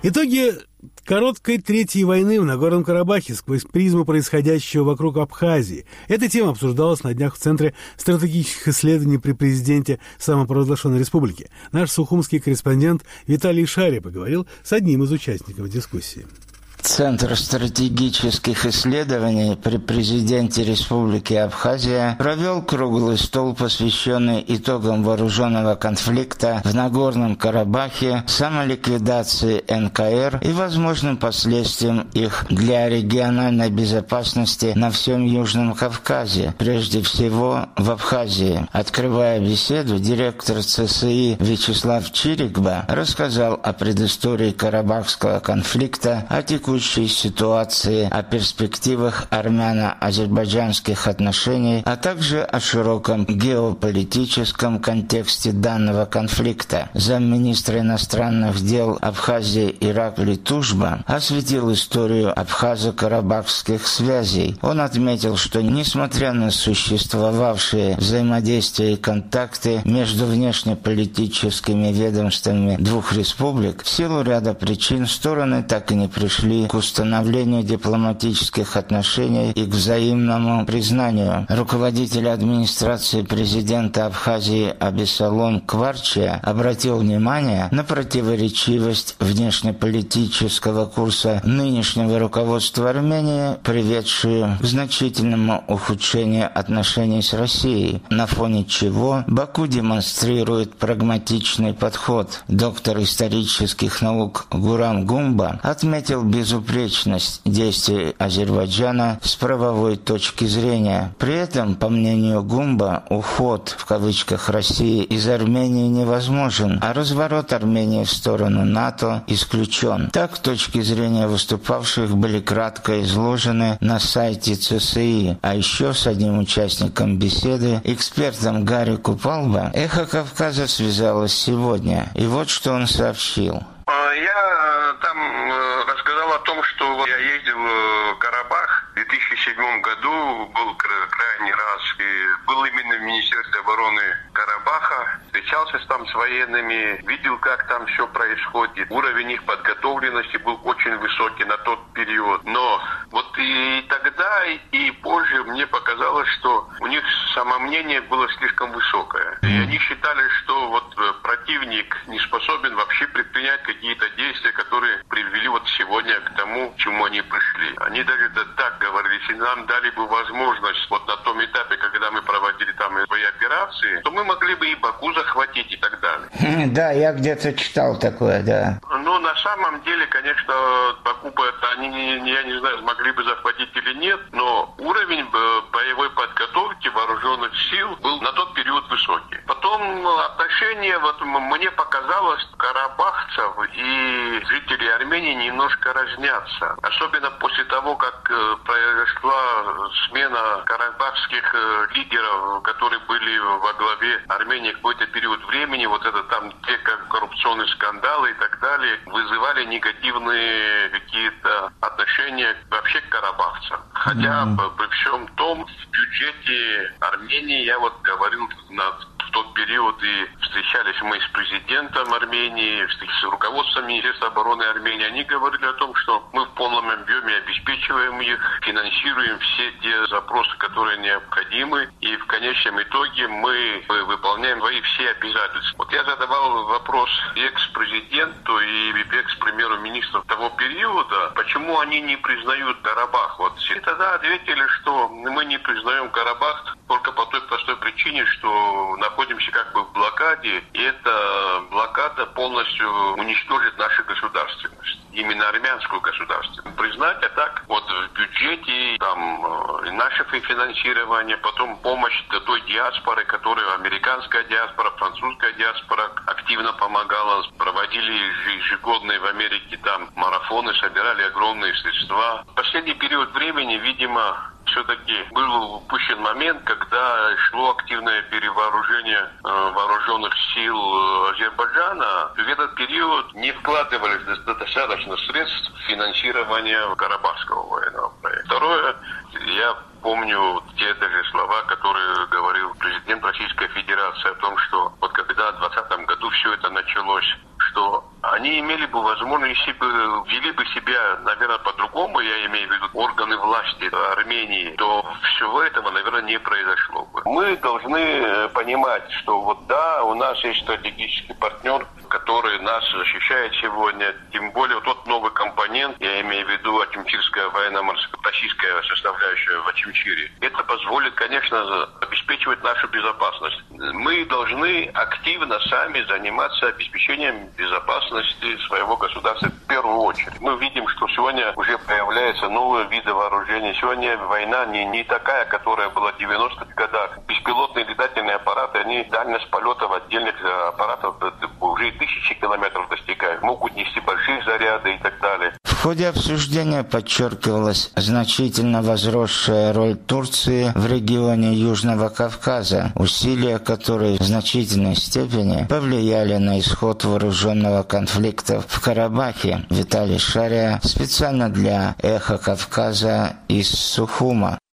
Итоги короткой Третьей войны в Нагорном Карабахе сквозь призму происходящего вокруг Абхазии. Эта тема обсуждалась на днях в Центре стратегических исследований при президенте самопровозглашенной республики. Наш сухумский корреспондент Виталий Шария поговорил с одним из участников дискуссии. Центр стратегических исследований при президенте Республики Абхазия провел круглый стол, посвященный итогам вооруженного конфликта в Нагорном Карабахе, самоликвидации НКР и возможным последствиям их для региональной безопасности на всем Южном Кавказе, прежде всего в Абхазии. Открывая беседу, директор ЦСИ Вячеслав Чирикба рассказал о предыстории Карабахского конфликта, о текущей ситуации, о перспективах армяно-азербайджанских отношений, а также о широком геополитическом контексте данного конфликта. Замминистра иностранных дел Абхазии Ираклий Тужба осветил историю абхазо-карабахских связей. Он отметил, что несмотря на существовавшие взаимодействия и контакты между внешнеполитическими ведомствами двух республик, в силу ряда причин стороны так и не пришли к установлению дипломатических отношений и к взаимному признанию. Руководитель администрации президента Абхазии Абисалом Кварчия обратил внимание на противоречивость внешнеполитического курса нынешнего руководства Армении, приведшую к значительному ухудшению отношений с Россией, на фоне чего Баку демонстрирует прагматичный подход. Доктор исторических наук Гурам Гумба отметил безупречность действий Азербайджана с правовой точки зрения. При этом, по мнению Гумба, уход в кавычках России из Армении невозможен, а разворот Армении в сторону НАТО исключен. Так, точки зрения выступавших были кратко изложены на сайте ЦСИ, а еще с одним участником беседы, экспертом Гарри Купалба, «Эхо Кавказа» связалось сегодня. И вот что он сообщил. Я там рассказал о том, что я ездил в Карабах в 2007 году, был крайний раз, и был именно в Министерстве обороны Карабаха, встречался там с военными, видел, как там все происходит. Уровень их подготовленности был очень высокий на тот период. Но вот и тогда, и позже мне показалось, что у них самомнение было слишком высокое. И они считали, что вот противник не способен вообще предпринять какие-то действия, которые привели вот сегодня к тому, к чему они пришли. Они даже так говорили, если нам дали бы возможность вот на том этапе, когда мы проводили там свои операции, то мы могли бы и Баку захватить и так далее. Да, я где-то читал такое, да. Ну, на самом деле, конечно, Баку бы это они, я не знаю, смогли бы захватить или нет, но уровень боевой подготовки вооруженных сил был на тот период высокий. Потом отношения, вот мне показалось, карабахцев и жителей Армении немножко разнятся. Особенно после того, как произошла смена карабахских лидеров, которые были во главе Армении какой-то период времени, вот это там те коррупционные скандалы и так далее, вызывали негативные какие-то отношения вообще к карабахцам. Хотя при всем том, в бюджете Армении, я вот говорил в тот период, и встречались мы с президентом Армении, с руководством Министерства обороны Армении, они говорили о том, что мы в полном объеме обеспечиваем их, финансируем все те запросы, которые необходимы, и в конечном итоге мы выполняем свои все обязательства. Вот я задавал вопрос экс-президенту и экс-премьеру-министру того периода, почему они не признают Карабах. Вот все тогда ответили, что мы не признаем Карабах только по той простой причине, что находимся как бы в блокаде, и эта блокада полностью уничтожит нашу государственность, именно армянскую государственность. Признать, а так вот в бюджете там и наше финансирование, потом помощь для той диаспоры, которая американская диаспора, французская диаспора активно помогала, проводили ежегодные в Америке там марафоны, собирали огромные средства. В последний период времени, видимо, все-таки был упущен момент, когда шло активное перевооружение вооруженных сил Азербайджана. В этот период не вкладывались достаточно средств финансирования Карабахского военного проекта. Второе, я помню те даже слова, которые говорил президент Российской Федерации о том, что вот когда в 2020 году все это началось, что они имели бы возможность, если бы вели бы себя, наверное, по-другому, я имею в виду органы власти Армении, то всего этого, наверное, не произошло бы. Мы должны понимать, что вот да, у нас есть стратегический партнер, который нас защищает сегодня, тем более тот новый компонент, я имею в виду Ачимчирская военно-морская российская составляющая в Ачимчире. Это позволит, конечно, обеспечивать нашу безопасность. Мы должны активно сами заниматься обеспечением безопасности своего государства в первую очередь. Мы видим, что сегодня уже появляются новые виды вооружений. Сегодня война не такая, которая была в 90-х годах. Беспилотные летательные аппараты, они дальность полета в отдельных аппаратах уже тысячи километров достигают, могут нести большие заряды и так далее. В ходе обсуждения подчеркивалась значительно возросшая роль Турции в регионе Южного Кавказа, усилия которой в значительной степени повлияли на исход вооруженного конфликта в Карабахе. Виталий Шария специально для «Эхо Кавказа» из Сухума.